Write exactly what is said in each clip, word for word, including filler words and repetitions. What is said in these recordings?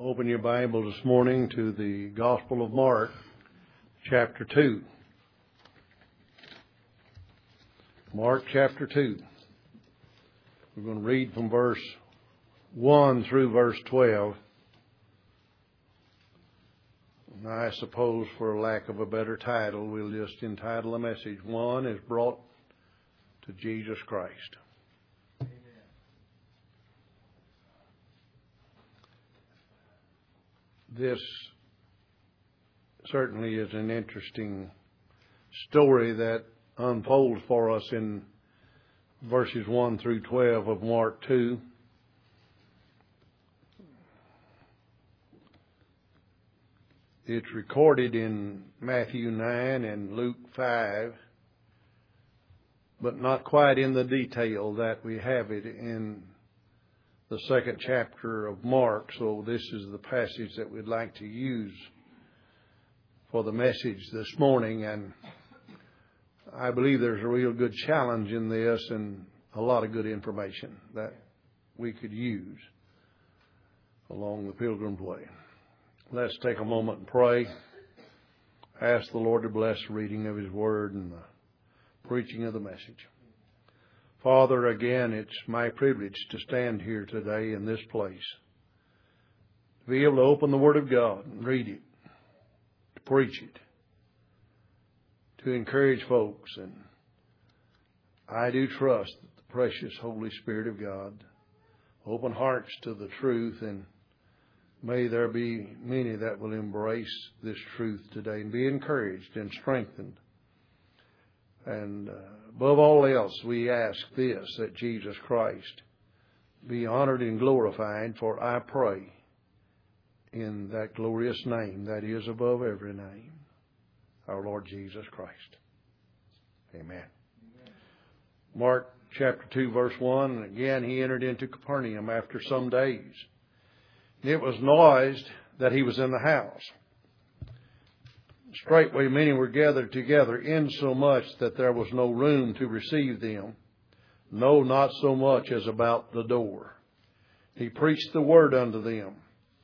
Open your Bible this morning to the Gospel of Mark, chapter two. Mark chapter two. We're going to read from verse one through verse twelve. And I suppose, for lack of a better title, we'll just entitle the message, One is Brought to Jesus Christ. This certainly is an interesting story that unfolds for us in verses one through twelve of Mark two. It's recorded in Matthew nine and Luke five, but not quite in the detail that we have it in the second chapter of Mark. So this is the passage that we'd like to use for the message this morning. And I believe there's a real good challenge in this and a lot of good information that we could use along the Pilgrim's Way. Let's take a moment and pray. Ask the Lord to bless the reading of His Word and the preaching of the message. Father, again, it's my privilege to stand here today in this place, to be able to open the Word of God and read it, to preach it, to encourage folks. And I do trust that the precious Holy Spirit of God open hearts to the truth, and may there be many that will embrace this truth today and be encouraged and strengthened. And uh, above all else, we ask this, that Jesus Christ be honored and glorified, for I pray in that glorious name that is above every name, our Lord Jesus Christ. Amen. Amen. Mark chapter two, verse one, and again he entered into Capernaum after some days. It was noised that he was in the house. Straightway many were gathered together, insomuch that there was no room to receive them, no, not so much as about the door. He preached the word unto them.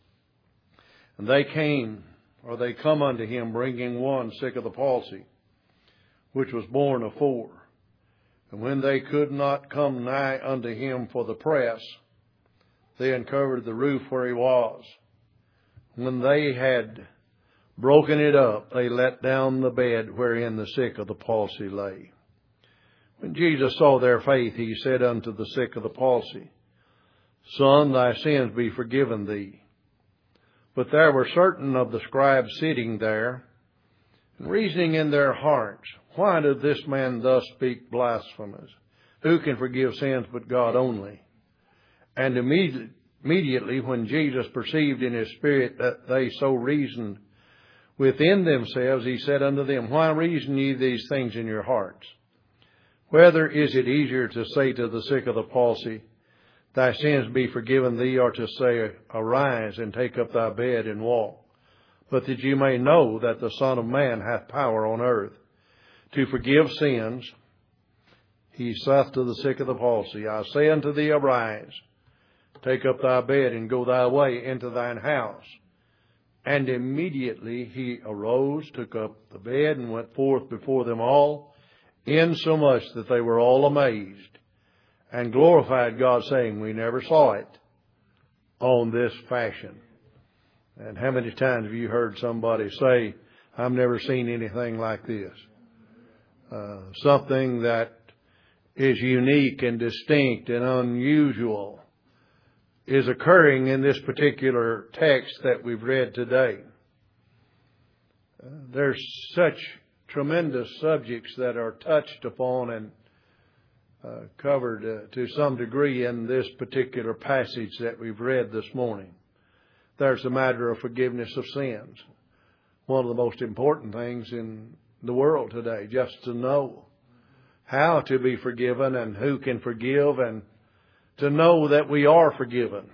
And they came, or they come unto him, bringing one sick of the palsy, which was borne of four. And when they could not come nigh unto him for the press, they uncovered the roof where he was. When they had broken it up, they let down the bed wherein the sick of the palsy lay. When Jesus saw their faith, he said unto the sick of the palsy, Son, thy sins be forgiven thee. But there were certain of the scribes sitting there, and reasoning in their hearts, Why doth this man thus speak blasphemous? Who can forgive sins but God only? And immediately, immediately when Jesus perceived in his spirit that they so reasoned within themselves, he said unto them, Why reason ye these things in your hearts? Whether is it easier to say to the sick of the palsy, Thy sins be forgiven thee, or to say, Arise and take up thy bed and walk? But that you may know that the Son of Man hath power on earth to forgive sins, he saith to the sick of the palsy, I say unto thee, Arise, take up thy bed, and go thy way into thine house. And immediately he arose, took up the bed, and went forth before them all, insomuch that they were all amazed, and glorified God, saying, We never saw it on this fashion. And how many times have you heard somebody say, I've never seen anything like this? Uh, something that is unique and distinct and unusual is occurring in this particular text that we've read today. Uh, there's such tremendous subjects that are touched upon and uh, covered uh, to some degree in this particular passage that we've read this morning. There's the matter of forgiveness of sins. One of the most important things in the world today, just to know how to be forgiven and who can forgive, and to know that we are forgiven.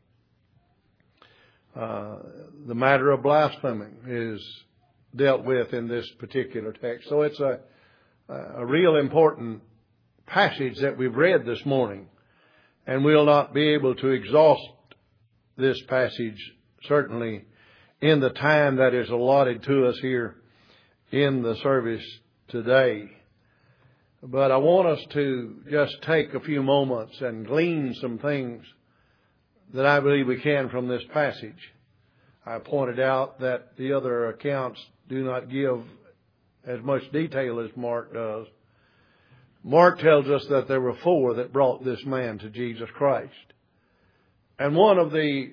Uh, the matter of blaspheming is dealt with in this particular text. So it's a, a real important passage that we've read this morning. And we'll not be able to exhaust this passage certainly in the time that is allotted to us here in the service today. But I want us to just take a few moments and glean some things that I believe we can from this passage. I pointed out that the other accounts do not give as much detail as Mark does. Mark tells us that there were four that brought this man to Jesus Christ. And one of the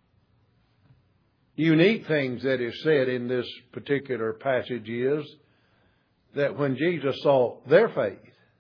unique things that is said in this particular passage is that when Jesus saw their faith,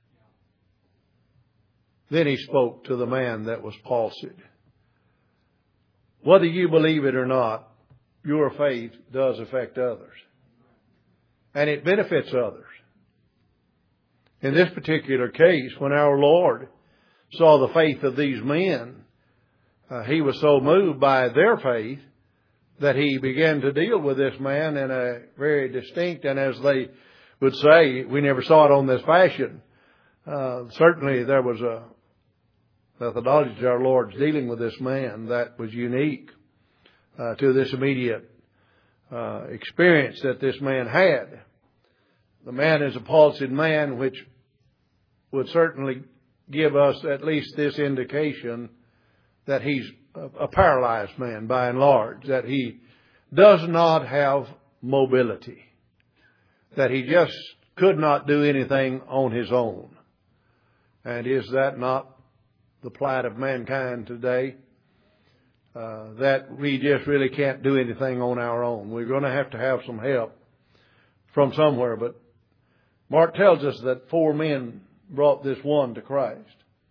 then he spoke to the man that was palsied. Whether you believe it or not, your faith does affect others. And it benefits others. In this particular case, when our Lord saw the faith of these men, uh, he was so moved by their faith that he began to deal with this man in a very distinct, and as they would say, we never saw it on this fashion. Uh, certainly there was a methodology to our Lord's dealing with this man that was unique uh, to this immediate uh, experience that this man had. The man is a palsied man, which would certainly give us at least this indication that he's a paralyzed man by and large, that he does not have mobility, that he just could not do anything on his own. And is that not the plight of mankind today? Uh, that we just really can't do anything on our own. We're going to have to have some help from somewhere. But Mark tells us that four men brought this one to Christ.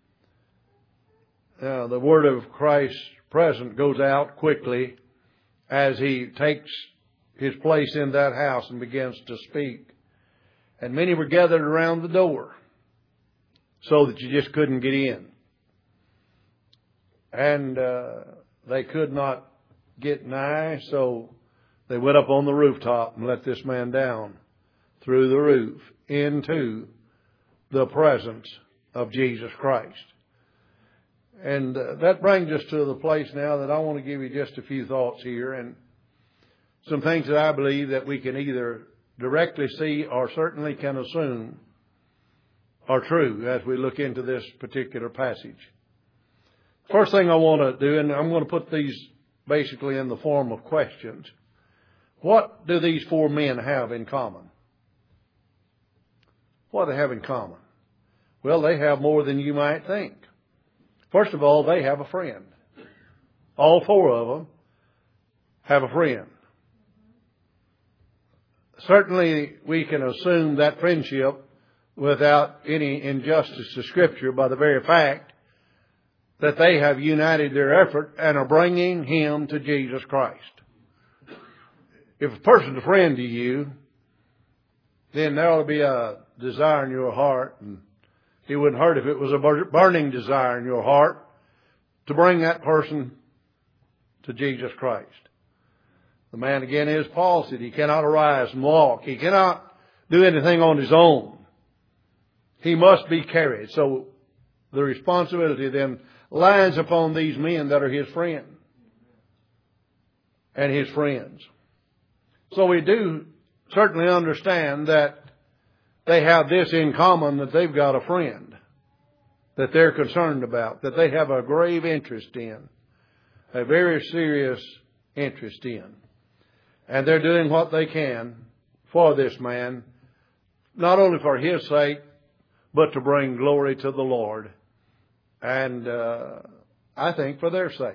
Now, the word of Christ's presence goes out quickly as he takes his place in that house and begins to speak. And many were gathered around the door so that you just couldn't get in. And uh, they could not get nigh, so they went up on the rooftop and let this man down through the roof into the presence of Jesus Christ. And uh, that brings us to the place now that I want to give you just a few thoughts here and some things that I believe that we can either directly see or certainly can assume are true as we look into this particular passage. First thing I want to do, and I'm going to put these basically in the form of questions. What do these four men have in common? What do they have in common? Well, they have more than you might think. First of all, they have a friend. All four of them have a friend. Certainly, we can assume that friendship without any injustice to Scripture by the very fact that they have united their effort and are bringing him to Jesus Christ. If a person's a friend to you, then there ought to be a desire in your heart, and it wouldn't hurt if it was a burning desire in your heart to bring that person to Jesus Christ. The man again is palsied. He cannot arise and walk. He cannot do anything on his own. He must be carried. So the responsibility then lies upon these men that are his friend and his friends. So we do certainly understand that they have this in common, that they've got a friend that they're concerned about, that they have a grave interest in, a very serious interest in. And they're doing what they can for this man, not only for his sake, but to bring glory to the Lord. And uh, I think for their sake.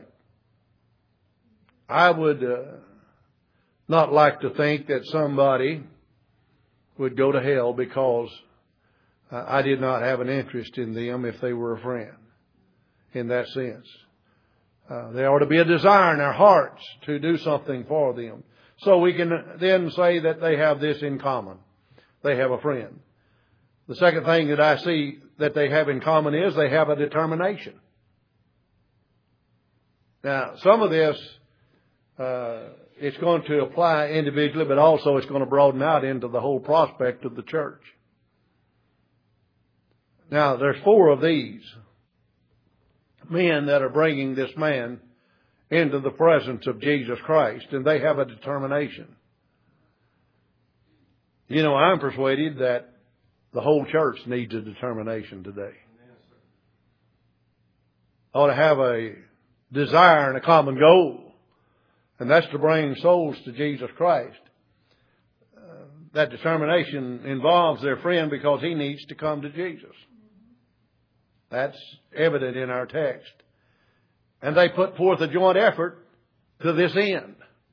I would uh, not like to think that somebody would go to hell because uh, I did not have an interest in them if they were a friend in that sense. Uh, there ought to be a desire in our hearts to do something for them. So we can then say that they have this in common. They have a friend. The second thing that I see that they have in common is they have a determination. Now, some of this, uh, it's going to apply individually, but also it's going to broaden out into the whole prospect of the church. Now, there's four of these men that are bringing this man into the presence of Jesus Christ, and they have a determination. You know, I'm persuaded that the whole church needs a determination today. Ought to have a desire and a common goal, and that's to bring souls to Jesus Christ. Uh, that determination involves their friend because he needs to come to Jesus. That's evident in our text. And they put forth a joint effort to this end.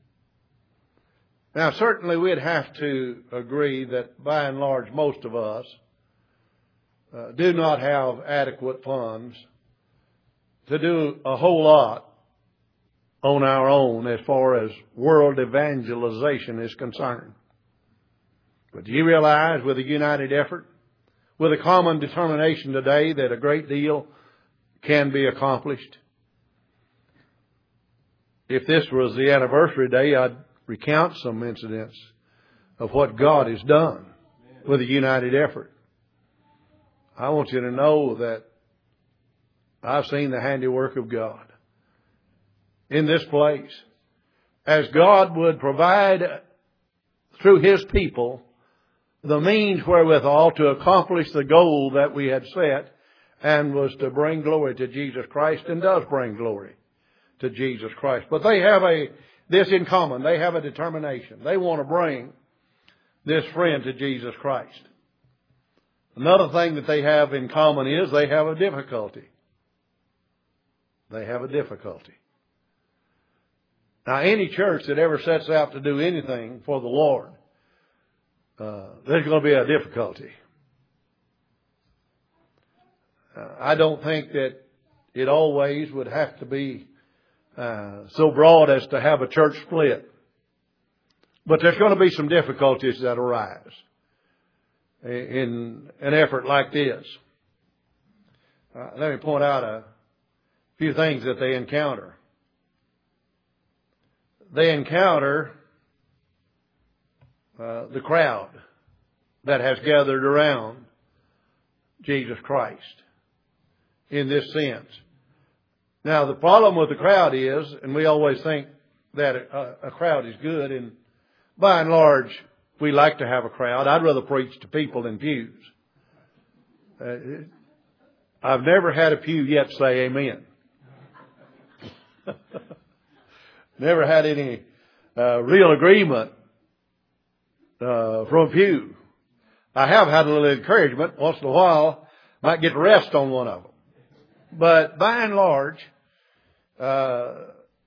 Now, certainly we'd have to agree that by and large most of us uh, do not have adequate funds to do a whole lot on our own as far as world evangelization is concerned. But do you realize with a united effort, with a common determination today, that a great deal can be accomplished? If this was the anniversary day, I'd recount some incidents of what God has done with a united effort. I want you to know that I've seen the handiwork of God in this place. As God would provide through His people the means wherewithal to accomplish the goal that we had set, and was to bring glory to Jesus Christ, and does bring glory to Jesus Christ. But they have a this in common. They have a determination. They want to bring this friend to Jesus Christ. Another thing that they have in common is they have a difficulty. They have a difficulty. Now, any church that ever sets out to do anything for the Lord, uh, there's going to be a difficulty. Uh, I don't think that it always would have to be uh, so broad as to have a church split. But there's going to be some difficulties that arise in an effort like this. Uh, let me point out a few things that they encounter. They encounter uh, the crowd that has gathered around Jesus Christ in this sense. Now, the problem with the crowd is, and we always think that a, a crowd is good, and by and large, we like to have a crowd. I'd rather preach to people in pews. Uh, I've never had a pew yet say amen. Never had any uh, real agreement uh, from a pew. I have had a little encouragement. Once in a while, might get to rest on one of them. But by and large, uh,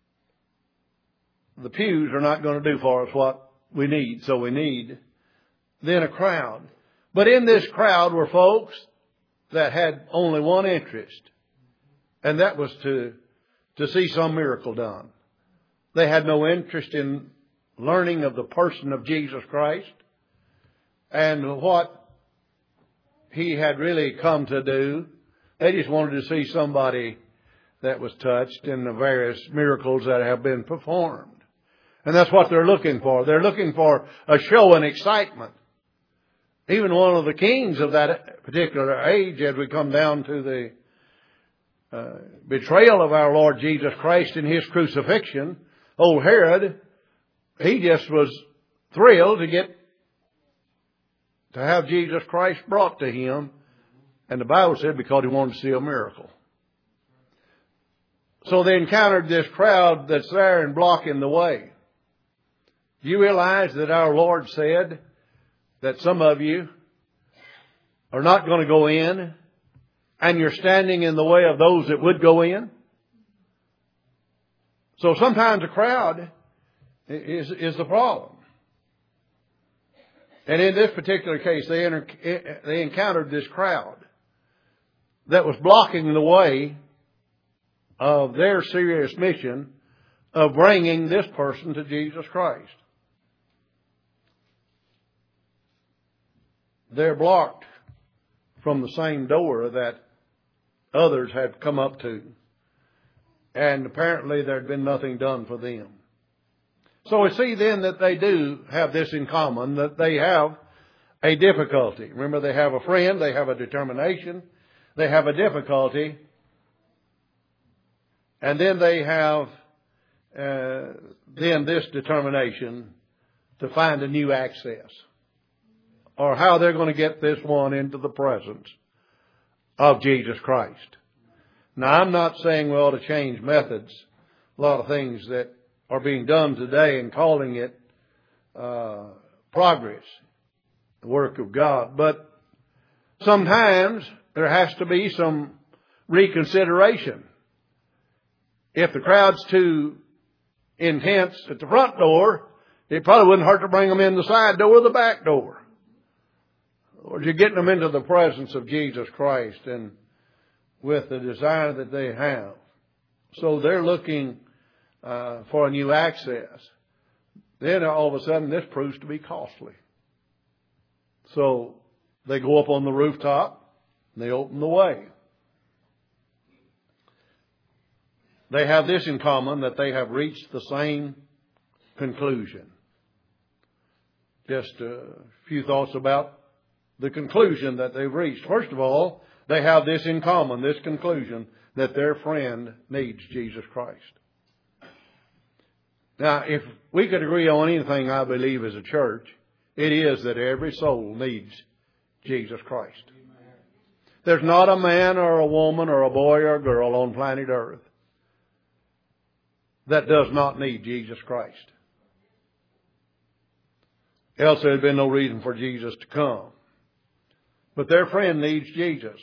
the pews are not going to do for us what we need. So we need then a crowd. But in this crowd were folks that had only one interest, and that was to to see some miracle done. They had no interest in learning of the person of Jesus Christ and what He had really come to do. They just wanted to see somebody that was touched in the various miracles that have been performed. And that's what they're looking for. They're looking for a show and excitement. Even one of the kings of that particular age, as we come down to the uh, betrayal of our Lord Jesus Christ in His crucifixion, old Herod, he just was thrilled to get to have Jesus Christ brought to him. And the Bible said because he wanted to see a miracle. So they encountered this crowd that's there and blocking the way. Do you realize that our Lord said that some of you are not going to go in, and you're standing in the way of those that would go in? So sometimes a crowd is, is the problem. And in this particular case, they, enter, they encountered this crowd that was blocking the way of their serious mission of bringing this person to Jesus Christ. They're blocked from the same door that others had come up to. And apparently there had been nothing done for them. So we see then that they do have this in common, that they have a difficulty. Remember, they have a friend, they have a determination, they have a difficulty, and then they have uh, then this determination to find a new access, or how they're going to get this one into the presence of Jesus Christ. Now, I'm not saying we ought to change methods. A lot of things that are being done today and calling it uh, progress, the work of God. But sometimes there has to be some reconsideration. If the crowd's too intense at the front door, it probably wouldn't hurt to bring them in the side door or the back door. Or you're getting them into the presence of Jesus Christ and with the desire that they have. So they're looking uh, for a new access. Then all of a sudden this proves to be costly. So they go up on the rooftop and they open the way. They have this in common, that they have reached the same conclusion. Just a few thoughts about the conclusion that they've reached. First of all, they have this in common, this conclusion, that their friend needs Jesus Christ. Now, if we could agree on anything, I believe, as a church, it is that every soul needs Jesus Christ. There's not a man or a woman or a boy or a girl on planet Earth that does not need Jesus Christ. Else there'd been no reason for Jesus to come. But their friend needs Jesus.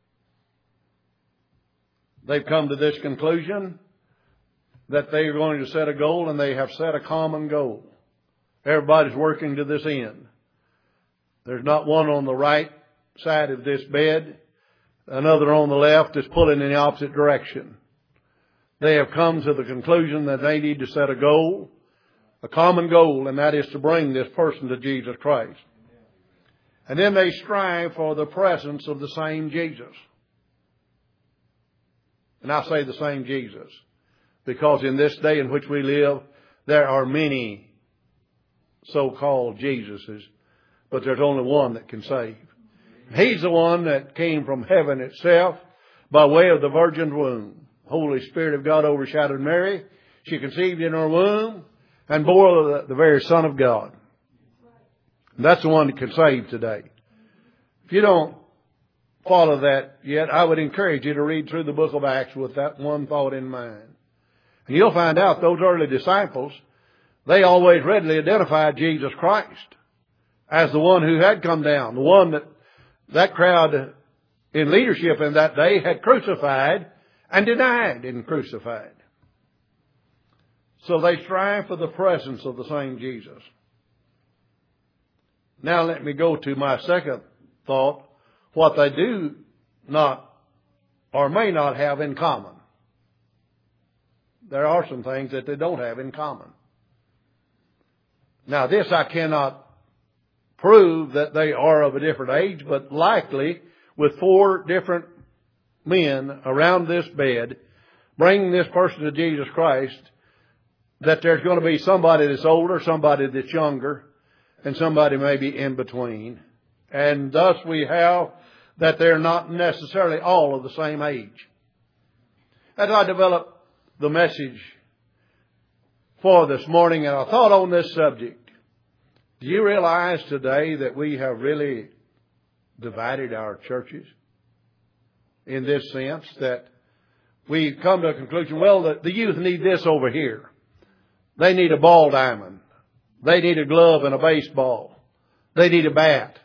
They've come to this conclusion that they are going to set a goal, and they have set a common goal. Everybody's working to this end. There's not one on the right side of this bed, another on the left is pulling in the opposite direction. They have come to the conclusion that they need to set a goal, a common goal, and that is to bring this person to Jesus Christ. And then they strive for the presence of the same Jesus. And I say the same Jesus, because in this day in which we live, there are many so-called Jesuses, but there's only one that can save. He's the one that came from heaven itself by way of the virgin's womb. Holy Spirit of God overshadowed Mary. She conceived in her womb and bore the, the very Son of God. And that's the one that can save today. If you don't follow that yet, I would encourage you to read through the book of Acts with that one thought in mind. And you'll find out those early disciples, they always readily identified Jesus Christ as the one who had come down, the one that that crowd in leadership in that day had crucified and denied and crucified. So they strive for the presence of the same Jesus. Now let me go to my second thought, what they do not or may not have in common. There are some things that they don't have in common. Now this I cannot prove that they are of a different age, but likely with four different men around this bed, bringing this person to Jesus Christ, that there's going to be somebody that's older, somebody that's younger, and somebody maybe in between. And thus we have that they're not necessarily all of the same age. As I developed the message for this morning, and I thought on this subject, do you realize today that we have really divided our churches in this sense, that we come to a conclusion, well, the, the youth need this over here. They need a ball diamond. They need a glove and a baseball. They need a bat.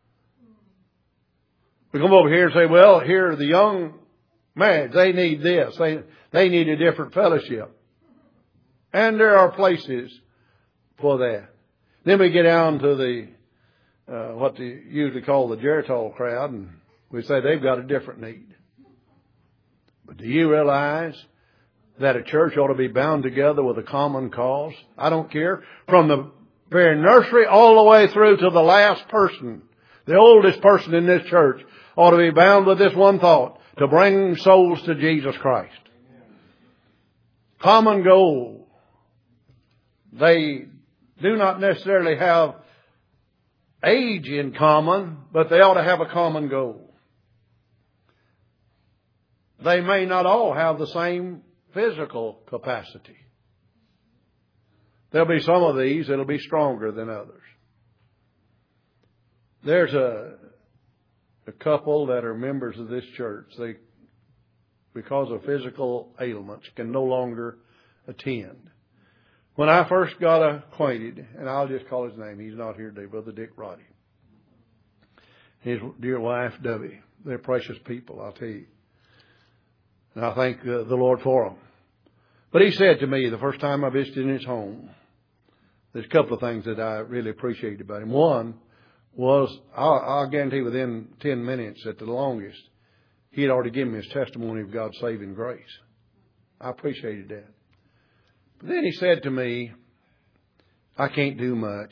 We come over here and say, well, here are the young men. They need this. They, they need a different fellowship. And there are places for that. Then we get down to the, uh, what they usually call the Geritol crowd, and we say they've got a different need. But do you realize that a church ought to be bound together with a common cause? I don't care. From the very nursery all the way through to the last person, the oldest person in this church ought to be bound with this one thought, to bring souls to Jesus Christ. Common goal. They do not necessarily have age in common, but they ought to have a common goal. They may not all have the same physical capacity. There'll be some of these that'll be stronger than others. There's a, a couple that are members of this church. They, because of physical ailments, can no longer attend. When I first got acquainted, and I'll just call his name, he's not here today, Brother Dick Roddy. His dear wife, Debbie. They're precious people, I'll tell you. And I thank uh, the Lord for them. But he said to me the first time I visited in his home, there's a couple of things that I really appreciated about him. One was, I'll, I'll guarantee within ten minutes at the longest, he had already given me his testimony of God's saving grace. I appreciated that. But then he said to me, I can't do much.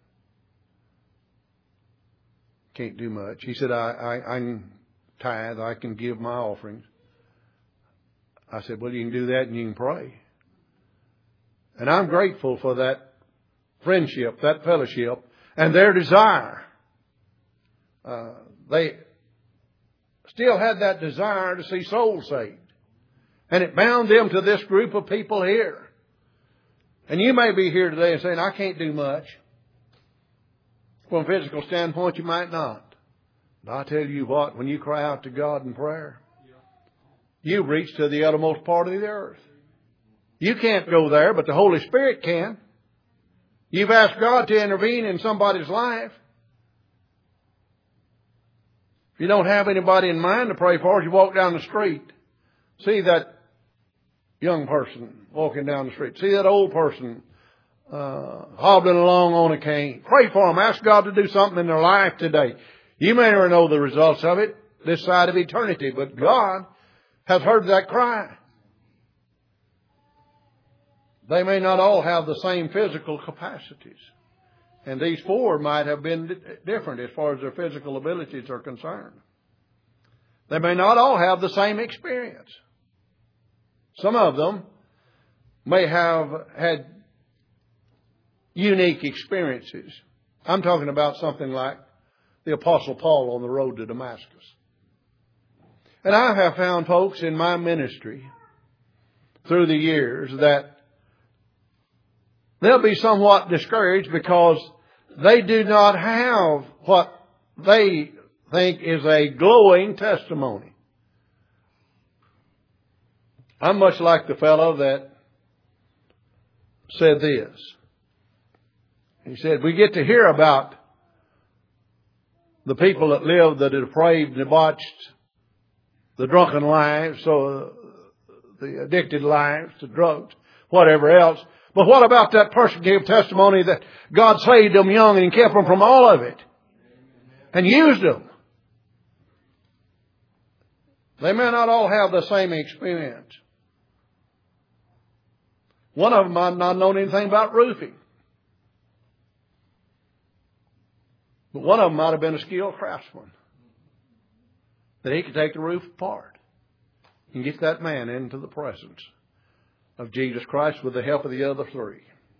Can't do much. He said, I, I, I can tithe, I can give my offerings. I said, well, you can do that and you can pray. And I'm grateful for that friendship, that fellowship, and their desire. Uh, they still had that desire to see souls saved. And it bound them to this group of people here. And you may be here today and saying, I can't do much. From a physical standpoint, you might not. But I tell you what, when you cry out to God in prayer, you reach to the uttermost part of the earth. You can't go there, but the Holy Spirit can. You've asked God to intervene in somebody's life. If you don't have anybody in mind to pray for, as you walk down the street, see that young person walking down the street, see that old person uh, hobbling along on a cane. Pray for them. Ask God to do something in their life today. You may never know the results of it this side of eternity, but God has heard that cry. They may not all have the same physical capacities. And these four might have been different as far as their physical abilities are concerned. They may not all have the same experience. Some of them may have had unique experiences. I'm talking about something like the Apostle Paul on the road to Damascus. And I have found folks in my ministry through the years that they'll be somewhat discouraged because they do not have what they think is a glowing testimony. I'm much like the fellow that said this. He said, we get to hear about the people that live the depraved, debauched, the drunken lives, so the addicted lives to drugs, whatever else. But what about that person who gave testimony that God saved them young and kept them from all of it and used them? They may not all have the same experience. One of them might not know anything about roofing. But one of them might have been a skilled craftsman. That he could take the roof apart and get that man into the presence of Jesus Christ with the help of the other three.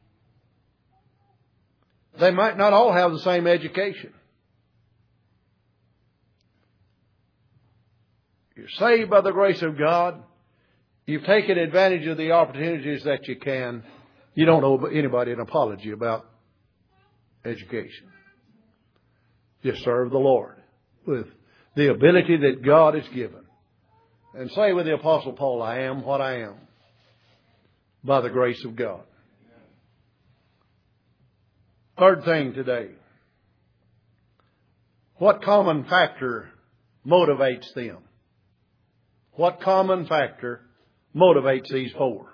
They might not all have the same education. You're saved by the grace of God. You've taken advantage of the opportunities that you can. You don't owe anybody an apology about education. Just serve the Lord with the ability that God has given. And say with the Apostle Paul, I am what I am by the grace of God. Third thing today. What common factor motivates them? What common factor motivates these four?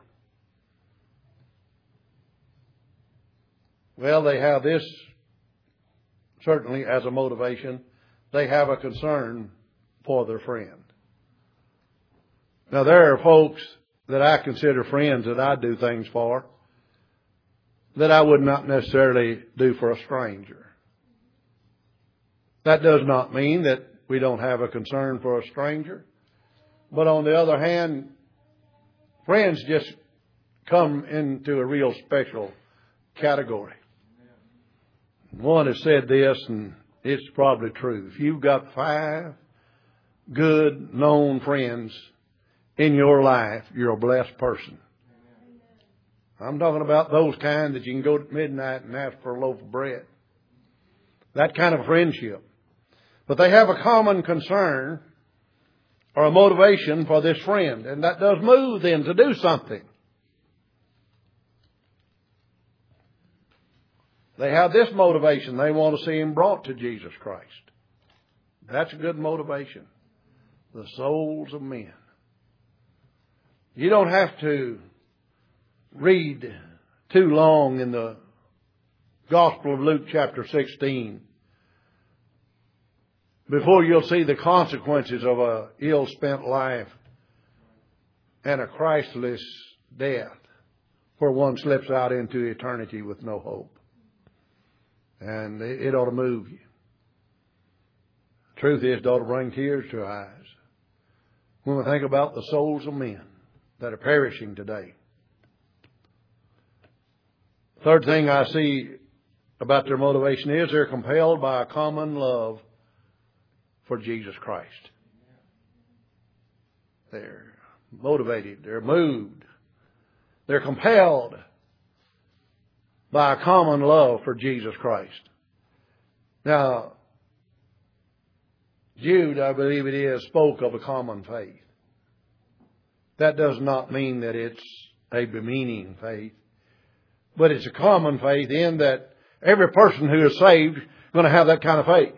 Well, they have this certainly as a motivation. They have a concern for their friend. Now, there are folks that I consider friends that I do things for that I would not necessarily do for a stranger. That does not mean that we don't have a concern for a stranger. But on the other hand, friends just come into a real special category. One has said this, and it's probably true. If you've got five good, known friends in your life, you're a blessed person. I'm talking about those kind that you can go at midnight and ask for a loaf of bread. That kind of friendship. But they have a common concern or a motivation for this friend. And that does move them to do something. They have this motivation. They want to see him brought to Jesus Christ. That's a good motivation. The souls of men. You don't have to read too long in the Gospel of Luke chapter sixteen before you'll see the consequences of a ill-spent life and a Christless death where one slips out into eternity with no hope. And it ought to move you. Truth is, it ought to bring tears to our eyes when we think about the souls of men that are perishing today. Third thing I see about their motivation is they're compelled by a common love for Jesus Christ. They're motivated. They're moved. They're compelled by a common love for Jesus Christ. Now, Jude, I believe it is, spoke of a common faith. That does not mean that it's a bemeaning faith, but it's a common faith in that every person who is saved is going to have that kind of faith.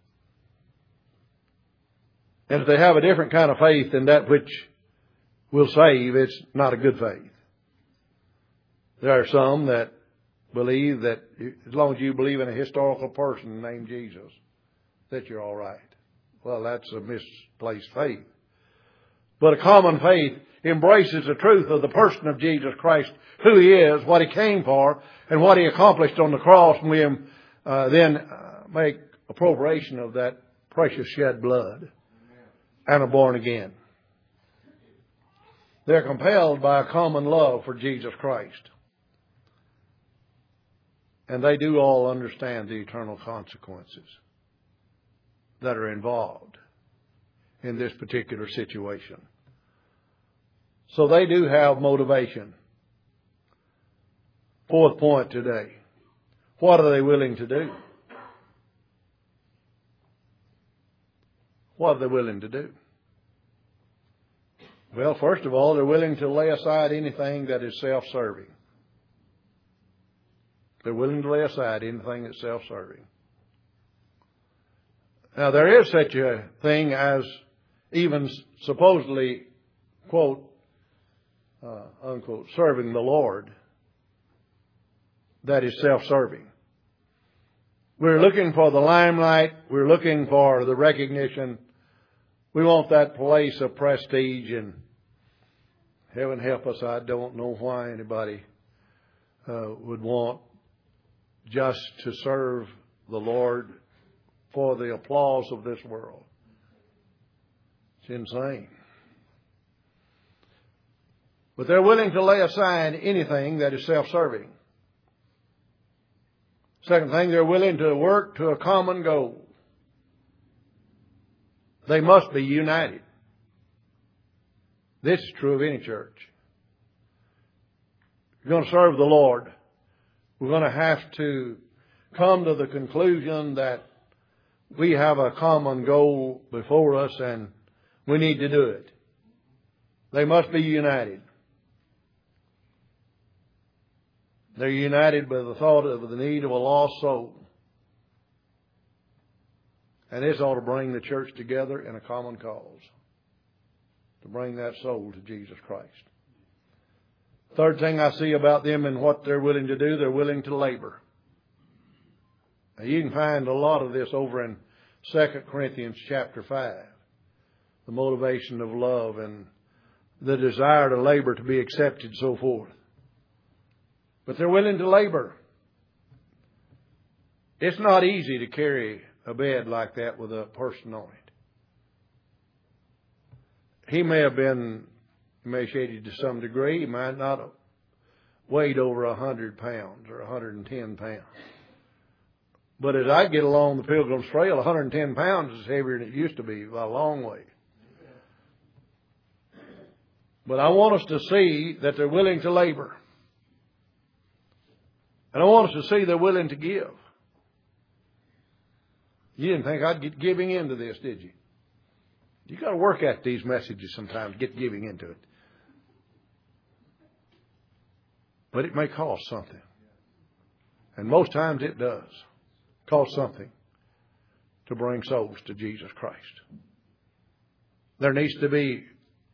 And if they have a different kind of faith than that which will save, it's not a good faith. There are some that believe that as long as you believe in a historical person named Jesus, that you're all right. Well, that's a misplaced faith. But a common faith embraces the truth of the person of Jesus Christ, who He is, what He came for, and what He accomplished on the cross, and we uh, then uh, make appropriation of that precious shed blood and are born again. They're compelled by a common love for Jesus Christ. And they do all understand the eternal consequences that are involved in this particular situation. So they do have motivation. Fourth point today. What are they willing to do? What are they willing to do? Well, first of all, they're willing to lay aside anything that is self-serving. They're willing to lay aside anything that's self-serving. Now, there is such a thing as even supposedly, quote, uh, unquote, serving the Lord that is self-serving. We're looking for the limelight. We're looking for the recognition. We want that place of prestige, and heaven help us, I don't know why anybody uh, would want just to serve the Lord for the applause of this world. It's insane. But they're willing to lay aside anything that is self-serving. Second thing, they're willing to work to a common goal. They must be united. This is true of any church. If you're going to serve the Lord, we're going to have to come to the conclusion that we have a common goal before us and we need to do it. They must be united. They're united by the thought of the need of a lost soul. And this ought to bring the church together in a common cause, to bring that soul to Jesus Christ. Third thing I see about them and what they're willing to do, they're willing to labor. Now, you can find a lot of this over in Second Corinthians chapter five. The motivation of love and the desire to labor to be accepted, so forth. But they're willing to labor. It's not easy to carry a bed like that with a person on it. He may have been emaciated to some degree. He might not have weighed over a hundred pounds or a hundred and ten pounds. But as I get along the Pilgrim's Trail, a hundred and ten pounds is heavier than it used to be by a long way. But I want us to see that they're willing to labor. And I want us to see they're willing to give. You didn't think I'd get giving into this, did you? You got to work at these messages sometimes, get giving into it. But it may cost something. And most times it does cost something to bring souls to Jesus Christ. There needs to be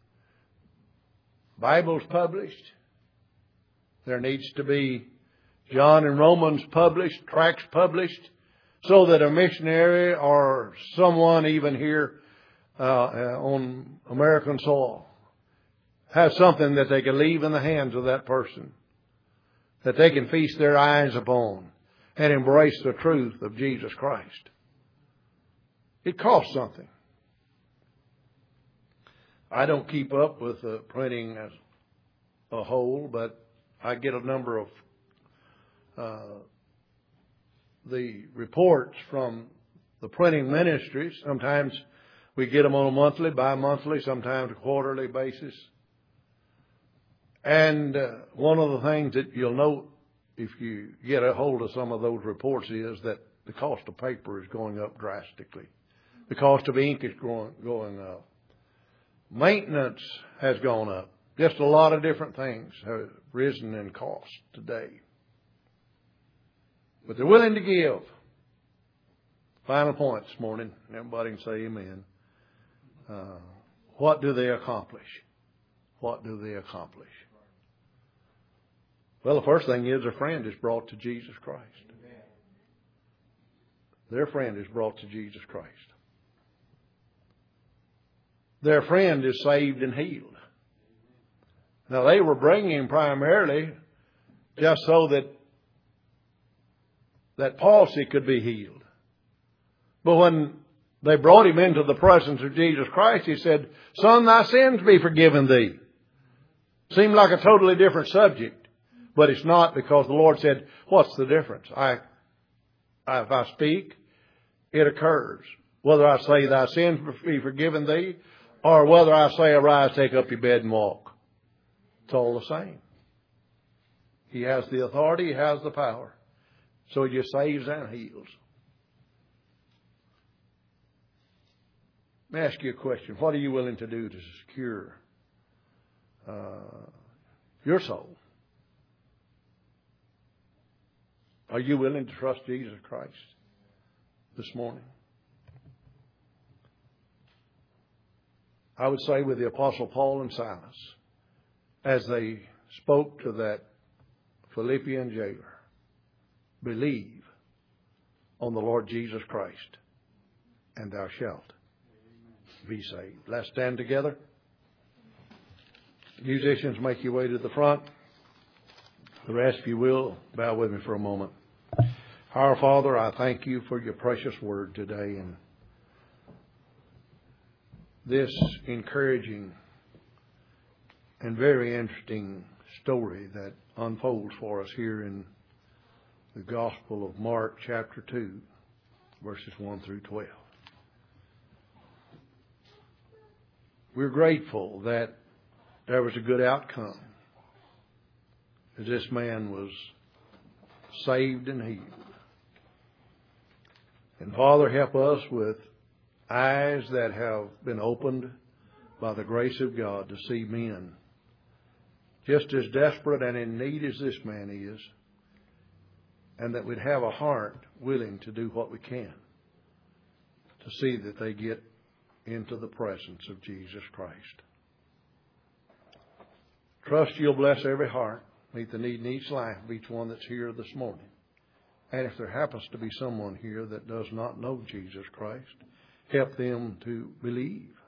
Bibles published. There needs to be John and Romans published, tracts published, so that a missionary or someone even here uh, on American soil has something that they can leave in the hands of that person, that they can feast their eyes upon and embrace the truth of Jesus Christ. It costs something. I don't keep up with the printing as a whole, but I get a number of uh, the reports from the printing ministries. Sometimes we get them on a monthly, bi-monthly, sometimes a quarterly basis. And uh, one of the things that you'll note if you get a hold of some of those reports is that the cost of paper is going up drastically. The cost of ink is growing, going up. Maintenance has gone up. Just a lot of different things have risen in cost today. But they're willing to give. Final point this morning. Everybody can say amen. Uh, what do they accomplish? What do they accomplish? Well, the first thing is their friend is brought to Jesus Christ. Their friend is brought to Jesus Christ. Their friend is saved and healed. Now, they were bringing him primarily just so that that palsy could be healed. But when they brought him into the presence of Jesus Christ, he said, "Son, thy sins be forgiven thee." Seemed like a totally different subject, but it's not, because the Lord said, what's the difference? I, I, if I speak, it occurs. Whether I say thy sins be forgiven thee, or whether I say arise, take up your bed and walk. It's all the same. He has the authority, he has the power. So he just saves and heals. Let me ask you a question. What are you willing to do to secure uh, your soul? Are you willing to trust Jesus Christ this morning? I would say with the Apostle Paul and Silas, as they spoke to that Philippian jailer, believe on the Lord Jesus Christ, and thou shalt be saved. Let's stand together. Musicians, make your way to the front. The rest, if you will, bow with me for a moment. Our Father, I thank you for your precious word today, and this encouraging and very interesting story that unfolds for us here in the Gospel of Mark, chapter two, verses one through twelve. We're grateful that there was a good outcome, as this man was saved and healed. And Father, help us with eyes that have been opened by the grace of God to see men just as desperate and in need as this man is, and that we'd have a heart willing to do what we can to see that they get into the presence of Jesus Christ. Trust you'll bless every heart, meet the need in each life of each one that's here this morning. And if there happens to be someone here that does not know Jesus Christ, help them to believe